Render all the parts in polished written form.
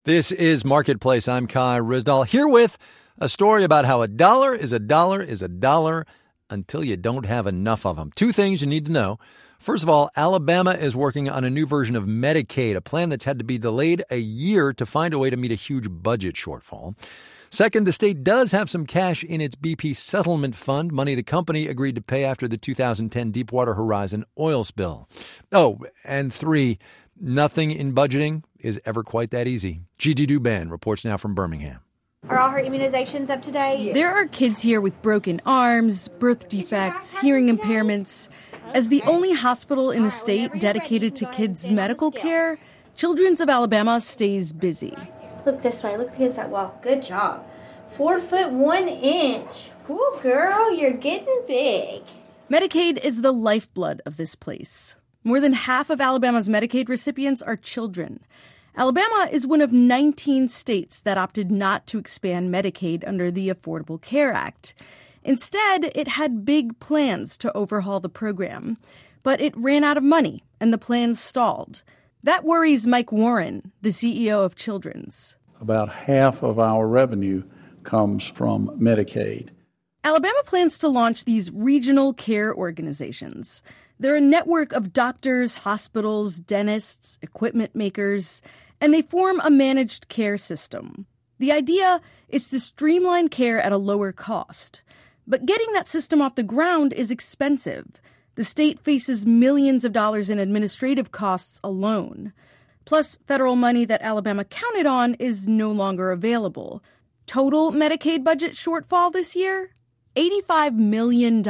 This is Marketplace. I'm Kai Ryssdal, here with a story about how a dollar is a dollar is a dollar until you don't have enough of them. Two things you need to know. First of all, Alabama is working on a new version of Medicaid, a plan that's had to be delayed a year to find a way to meet a huge budget shortfall. Second, the state does have some cash in its BP settlement fund, money the company agreed to pay after the 2010 Deepwater Horizon oil spill. Oh, and three, nothing in budgeting is ever quite that easy. Gigi Douban reports now from Birmingham. Are all her immunizations up to date? There are kids here with broken arms, birth defects, hearing impairments. As the only hospital in the state dedicated to kids' medical care, Children's of Alabama stays busy. Look this way. Look against that wall. Good job. 4 foot 1 inch. Ooh, girl, you're getting big. Medicaid is the lifeblood of this place. More than half of Alabama's Medicaid recipients are children. Alabama is one of 19 states that opted not to expand Medicaid under the Affordable Care Act. Instead, it had big plans to overhaul the program. But it ran out of money, and the plans stalled. That worries Mike Warren, the CEO of Children's. About half of our revenue comes from Medicaid. Alabama plans to launch these regional care organizations. They're a network of doctors, hospitals, dentists, equipment makers, and they form a managed care system. The idea is to streamline care at a lower cost. But getting that system off the ground is expensive. The state faces millions of dollars in administrative costs alone. Plus, federal money that Alabama counted on is no longer available. Total Medicaid budget shortfall this year? $85 million.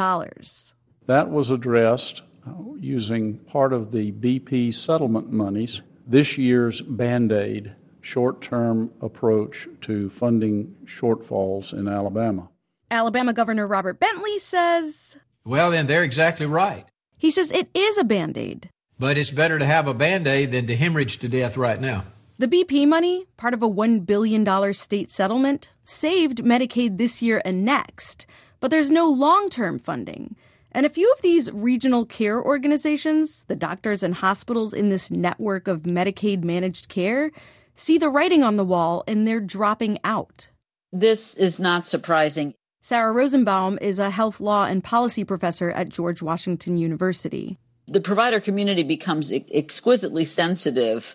That was addressed using part of the BP settlement monies. This year's Band-Aid short-term approach to funding shortfalls in Alabama. Alabama Governor Robert Bentley says... Well, then, they're exactly right. He says it is a Band-Aid. But it's better to have a Band-Aid than to hemorrhage to death right now. The BP money, part of a $1 billion state settlement, saved Medicaid this year and next. But there's no long-term funding. And a few of these regional care organizations, the doctors and hospitals in this network of Medicaid managed care, see the writing on the wall and they're dropping out. This is not surprising. Sarah Rosenbaum is a health law and policy professor at George Washington University. The provider community becomes exquisitely sensitive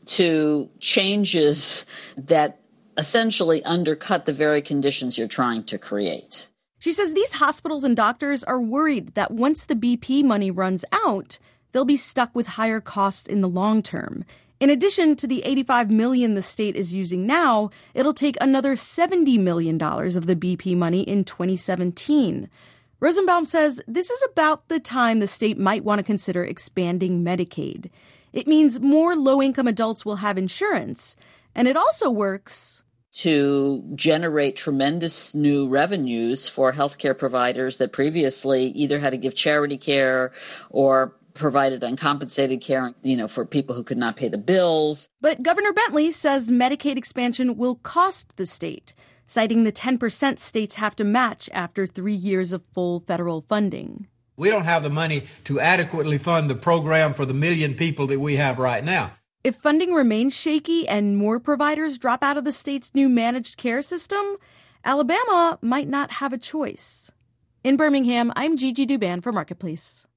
to changes that essentially undercut the very conditions you're trying to create. She says these hospitals and doctors are worried that once the BP money runs out, they'll be stuck with higher costs in the long term. In addition to the $85 million the state is using now, it'll take another $70 million of the BP money in 2017. Rosenbaum says this is about the time the state might want to consider expanding Medicaid. It means more low-income adults will have insurance, and it also works to generate tremendous new revenues for healthcare providers that previously either had to give charity care or provided uncompensated care, for people who could not pay the bills. But Governor Bentley says Medicaid expansion will cost the state, citing the 10% states have to match after 3 years of full federal funding. We don't have the money to adequately fund the program for the million people that we have right now. If funding remains shaky and more providers drop out of the state's new managed care system, Alabama might not have a choice. In Birmingham, I'm Gigi Douban for Marketplace.